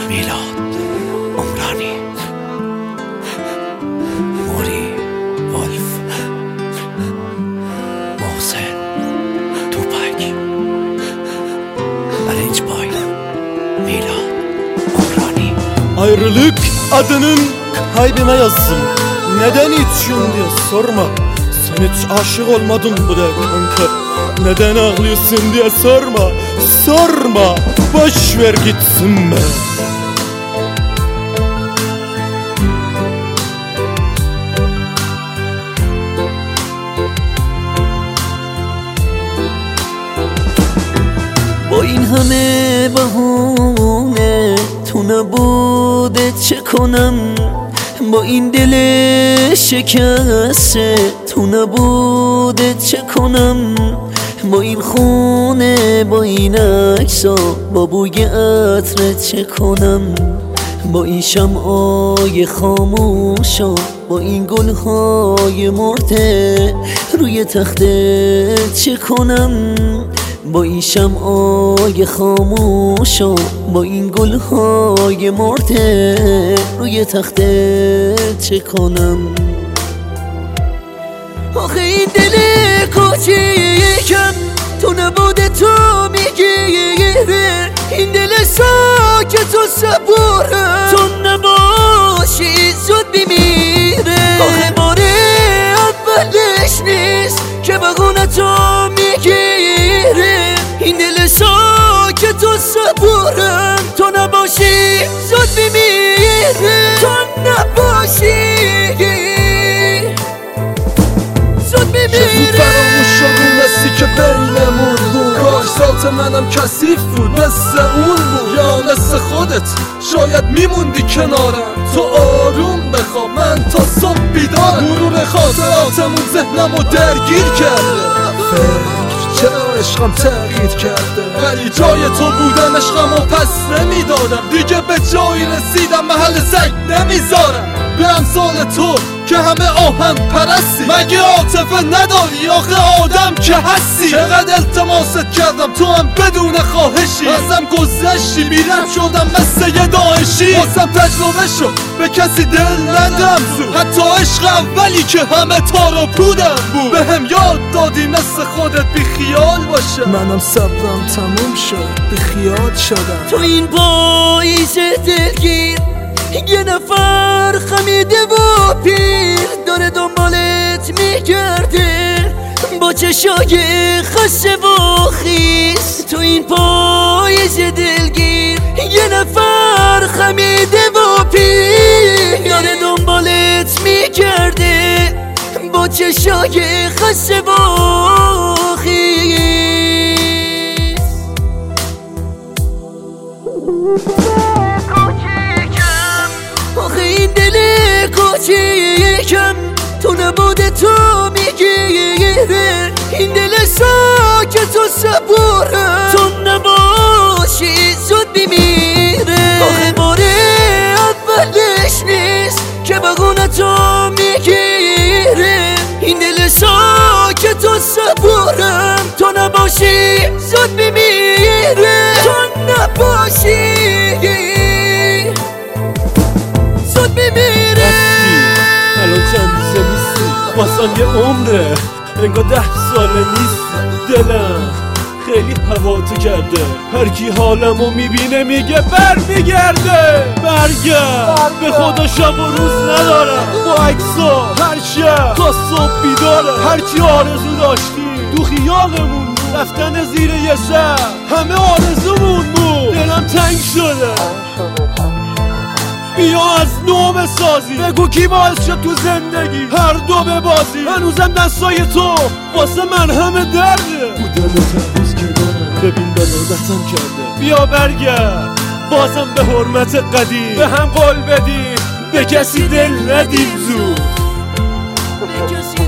میلاد عمرانی، موری ولف، محسن توپک، arrange by Milad Umrani. Ayrılık adının kalbime yazdım. Neden için diye sorma. Sen hiç aşık olmadın bu da kanka. Neden ağlıyorsun diye sorma. Sorma, boş ver gitsin be. با این همه بهونه تو نبوده چه کنم، با این دل شکسته تو نبوده چه کنم، با این خونه با این عکسا با بوی عطر چه کنم، با این شمعای خاموشا با این گلهای مرده روی تخته چه کنم، با این شمعای خاموشا با این گلهای مرده روی تخته چه کنم. آخه این دل کوچیکم تو نبوده تو میگیره، این دل ساکت و صبوره تو نباشی زود بمیره. آخه باره اولش نیست که بگونه تو میگیره، این دل ساکت و صبورم تو نباشی زود بمیره، تو نباشی زود بمیره. چه فراموش شد اون نسی که بینمون بود، کاش ذات منم کثیف بود مثل اون بود، یا مثل خودت شاید میموندی کنارم. تو آروم بخواب من تا صبح بیدارم، مرور خاطراتمون ذهنمو درگیر کرده، چرا عشقم تغییر کرده، ولی جای تو بودم عشقمو پس نمیدادم، دیگه به جایی رسیدم محل سگ نمیذارم. به امثال تو که همه آهن پرستی، مگه عاطفه نداری آخه آدم که هستی؟ چقدر التماست کردم تو هم بدون خواهشی، ازم گذشتی بیرم شدم مثل یه داعشی. واسم تجربه شد به کسی دل ندم زود، حتی عشق اولی که همه تار و پودم بود، به هم یاد دادی مثل خودت بی خیال باشه. منم صبرم تموم شد بی خیال شدم. تو این پاییز دلگیر یه نفر خمیده و پیر داره دنبالت میگرده با چشای خسته و خیس. تو این پاییز دلگیر یه نفر خمیده و پیر داره دنبالت میگرده با چشای خسته و خیس. آخه این دل کوچیکم تو نبوده تو میگیره، این دل ساکت و صبوره تو نباشی زود بمیره. آخه باره اولش نیست که بگونه تو میگیره، این دل ساکت و صبورم تو نباشی زود بمیره، تو نباشی زود بمیره. الان چند روزه نیستی، واسم یه عمره، انگار 10 ساله نیست. دلم خیلی هوا تو کرده، هر کی حالمو میبینه میگه برمیگرده. برگرد به خدا شب و روز ندارم، با عکسا هر شب تا صبح بیداره. هر چی آرزو داشتیم تو خیالمون بود، رفتن زیر یه سر همه آرزومون بود. دلم تنگ شده، بیا از نو بسازی، بگو کی باعث شد تو زندگی هر دو به بازی. هنوزم دستای تو واسه من همه درده، بودن تبوز که دارم ببین بلادتم کرده. بیا برگرد بازم به حرمت قدیم، به هم قول بدیم به کسی دل ندیم زود.